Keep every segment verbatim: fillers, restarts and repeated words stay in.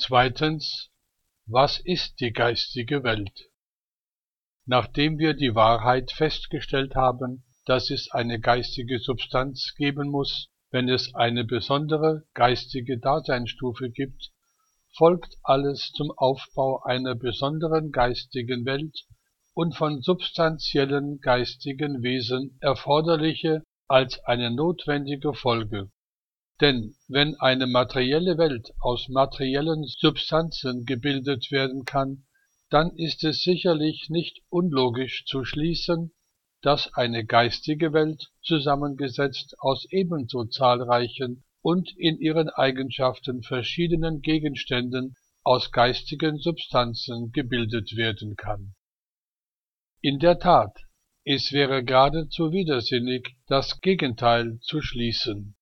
Zweitens, was ist die geistige Welt? Nachdem wir die Wahrheit festgestellt haben, dass es eine geistige Substanz geben muss, wenn es eine besondere geistige Daseinsstufe gibt, folgt alles zum Aufbau einer besonderen geistigen Welt und von substanziellen geistigen Wesen erforderliche als eine notwendige Folge. Denn wenn eine materielle Welt aus materiellen Substanzen gebildet werden kann, dann ist es sicherlich nicht unlogisch zu schließen, dass eine geistige Welt zusammengesetzt aus ebenso zahlreichen und in ihren Eigenschaften verschiedenen Gegenständen aus geistigen Substanzen gebildet werden kann. In der Tat, es wäre geradezu widersinnig, das Gegenteil zu schließen.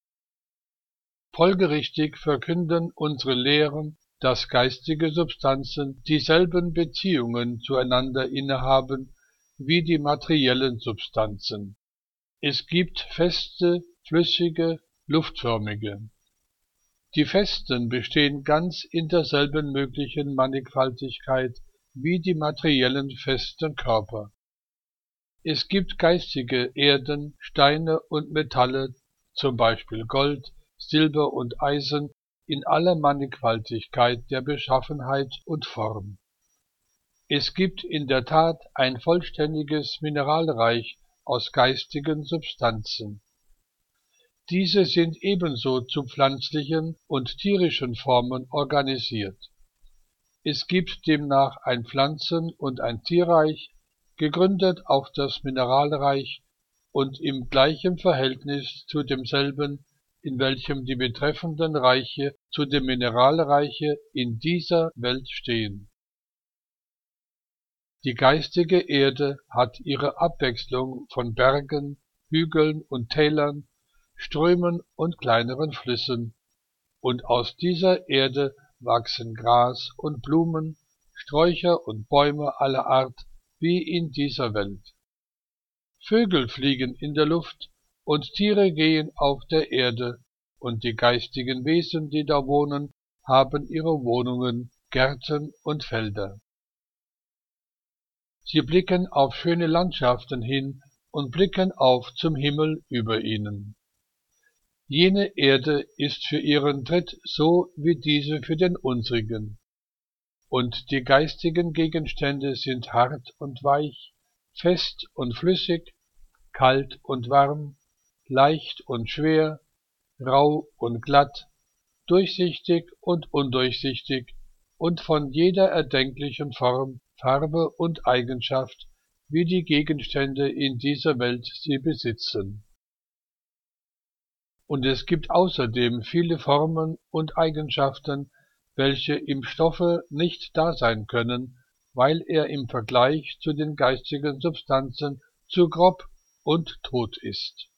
Folgerichtig verkünden unsere Lehren, dass geistige Substanzen dieselben Beziehungen zueinander innehaben wie die materiellen Substanzen. Es gibt feste, flüssige, luftförmige. Die festen bestehen ganz in derselben möglichen Mannigfaltigkeit wie die materiellen festen Körper. Es gibt geistige Erden, Steine und Metalle, zum Beispiel Gold, Silber und Eisen, in aller Mannigfaltigkeit der Beschaffenheit und Form. Es gibt in der Tat ein vollständiges Mineralreich aus geistigen Substanzen. Diese sind ebenso zu pflanzlichen und tierischen Formen organisiert. Es gibt demnach ein Pflanzen- und ein Tierreich, gegründet auf das Mineralreich und im gleichen Verhältnis zu demselben, in welchem die betreffenden Reiche zu dem Mineralreiche in dieser Welt stehen. Die geistige Erde hat ihre Abwechslung von Bergen, Hügeln und Tälern, Strömen und kleineren Flüssen, und aus dieser Erde wachsen Gras und Blumen, Sträucher und Bäume aller Art, wie in dieser Welt. Vögel fliegen in der Luft und Tiere gehen auf der Erde, und die geistigen Wesen, die da wohnen, haben ihre Wohnungen, Gärten und Felder. Sie blicken auf schöne Landschaften hin und blicken auf zum Himmel über ihnen. Jene Erde ist für ihren Tritt so wie diese für den unsrigen. Und die geistigen Gegenstände sind hart und weich, fest und flüssig, kalt und warm, leicht und schwer, rau und glatt, durchsichtig und undurchsichtig und von jeder erdenklichen Form, Farbe und Eigenschaft, wie die Gegenstände in dieser Welt sie besitzen. Und es gibt außerdem viele Formen und Eigenschaften, welche im Stoffe nicht da sein können, weil er im Vergleich zu den geistigen Substanzen zu grob und tot ist.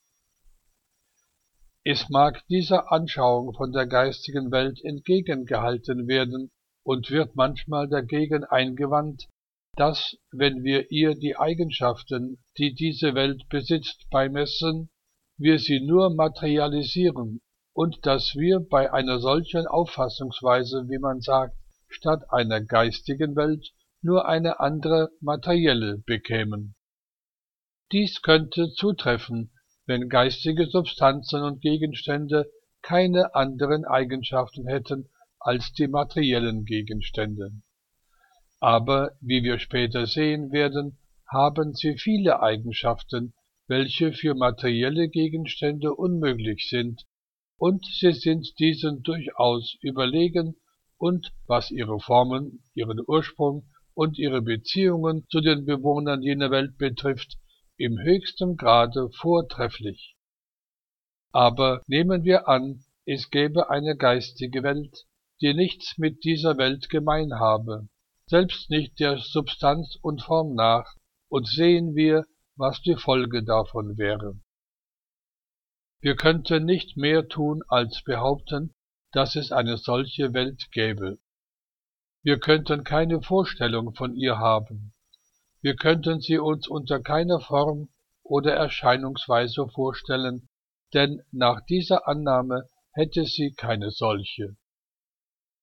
Es mag dieser Anschauung von der geistigen Welt entgegengehalten werden und wird manchmal dagegen eingewandt, dass, wenn wir ihr die Eigenschaften, die diese Welt besitzt, beimessen, wir sie nur materialisieren und dass wir bei einer solchen Auffassungsweise, wie man sagt, statt einer geistigen Welt nur eine andere materielle bekämen. Dies könnte zutreffen, wenn geistige Substanzen und Gegenstände keine anderen Eigenschaften hätten als die materiellen Gegenstände. Aber, wie wir später sehen werden, haben sie viele Eigenschaften, welche für materielle Gegenstände unmöglich sind, und sie sind diesen durchaus überlegen und, was ihre Formen, ihren Ursprung und ihre Beziehungen zu den Bewohnern jener Welt betrifft, im höchsten Grade vortrefflich. Aber nehmen wir an, es gäbe eine geistige Welt, die nichts mit dieser Welt gemein habe, selbst nicht der Substanz und Form nach, und sehen wir, was die Folge davon wäre. Wir könnten nicht mehr tun, als behaupten, dass es eine solche Welt gäbe. Wir könnten keine Vorstellung von ihr haben. Wir könnten sie uns unter keiner Form oder Erscheinungsweise vorstellen, denn nach dieser Annahme hätte sie keine solche.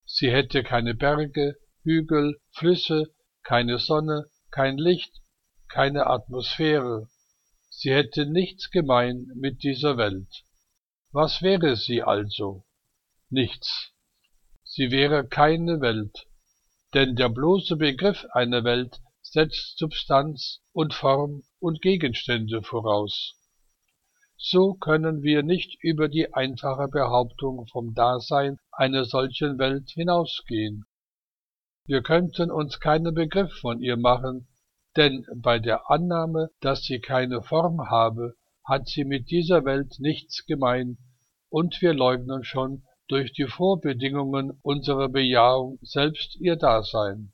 Sie hätte keine Berge, Hügel, Flüsse, keine Sonne, kein Licht, keine Atmosphäre. Sie hätte nichts gemein mit dieser Welt. Was wäre sie also? Nichts. Sie wäre keine Welt, denn der bloße Begriff einer Welt setzt Substanz und Form und Gegenstände voraus. So können wir nicht über die einfache Behauptung vom Dasein einer solchen Welt hinausgehen. Wir könnten uns keinen Begriff von ihr machen, denn bei der Annahme, dass sie keine Form habe, hat sie mit dieser Welt nichts gemein, und wir leugnen schon durch die Vorbedingungen unserer Bejahung selbst ihr Dasein.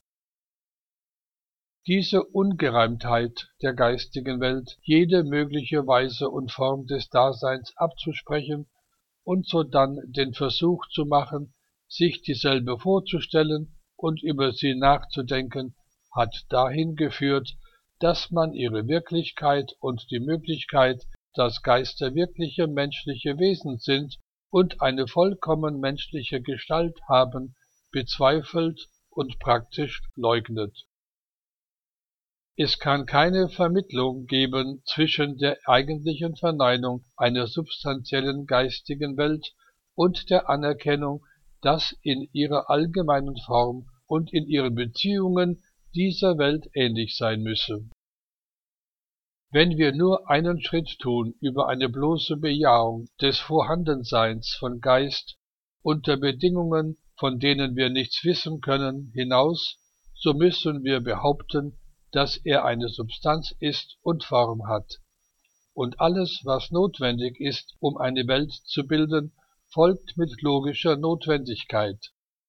Diese Ungereimtheit der geistigen Welt, jede mögliche Weise und Form des Daseins abzusprechen und sodann den Versuch zu machen, sich dieselbe vorzustellen und über sie nachzudenken, hat dahin geführt, dass man ihre Wirklichkeit und die Möglichkeit, dass Geister wirkliche menschliche Wesen sind und eine vollkommen menschliche Gestalt haben, bezweifelt und praktisch leugnet. Es kann keine Vermittlung geben zwischen der eigentlichen Verneinung einer substanziellen geistigen Welt und der Anerkennung, dass in ihrer allgemeinen Form und in ihren Beziehungen dieser Welt ähnlich sein müsse. Wenn wir nur einen Schritt tun über eine bloße Bejahung des Vorhandenseins von Geist unter Bedingungen, von denen wir nichts wissen können, hinaus, so müssen wir behaupten, dass er eine Substanz ist und Form hat. Und alles, was notwendig ist, um eine Welt zu bilden, folgt mit logischer Notwendigkeit.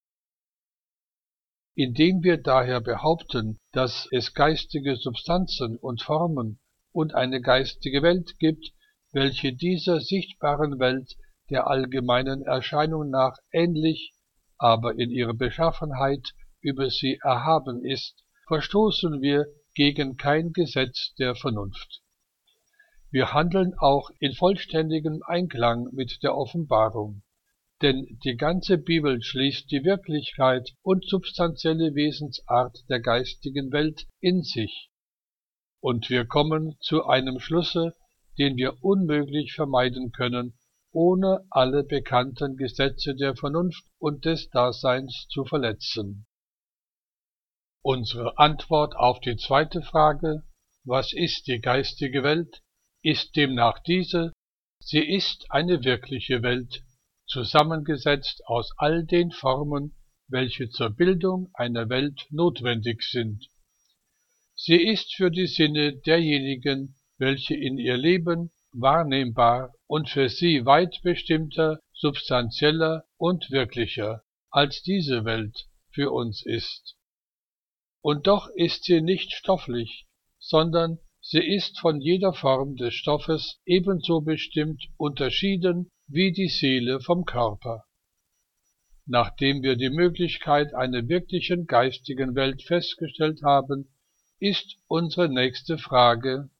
Indem wir daher behaupten, dass es geistige Substanzen und Formen und eine geistige Welt gibt, welche dieser sichtbaren Welt der allgemeinen Erscheinung nach ähnlich, aber in ihrer Beschaffenheit über sie erhaben ist, verstoßen wir gegen kein Gesetz der Vernunft. Wir handeln auch in vollständigem Einklang mit der Offenbarung, denn die ganze Bibel schließt die Wirklichkeit und substanzielle Wesensart der geistigen Welt in sich. Und wir kommen zu einem Schlusse, den wir unmöglich vermeiden können, ohne alle bekannten Gesetze der Vernunft und des Daseins zu verletzen. Unsere Antwort auf die zweite Frage, was ist die geistige Welt, ist demnach diese: Sie ist eine wirkliche Welt, zusammengesetzt aus all den Formen, welche zur Bildung einer Welt notwendig sind. Sie ist für die Sinne derjenigen, welche in ihr leben, wahrnehmbar und für sie weit bestimmter, substanzieller und wirklicher, als diese Welt für uns ist. Und doch ist sie nicht stofflich, sondern sie ist von jeder Form des Stoffes ebenso bestimmt unterschieden wie die Seele vom Körper. Nachdem wir die Möglichkeit einer wirklichen geistigen Welt festgestellt haben, ist unsere nächste Frage: